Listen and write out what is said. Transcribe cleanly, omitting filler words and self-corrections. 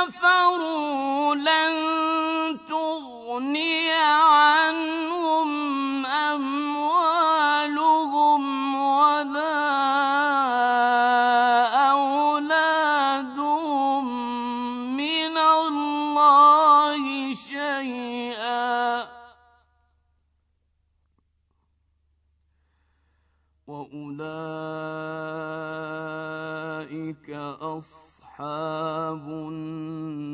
كَفَرُوا لَن تُغْنِيَ عَنْهُمْ أَمْوَالُهُمْ وَلَا أَوْلَادُهُم مِّنَ اللَّهِ شَيْئًا ۖ وَأُولَٰئِكَ أَصْحَابُ النَّارِ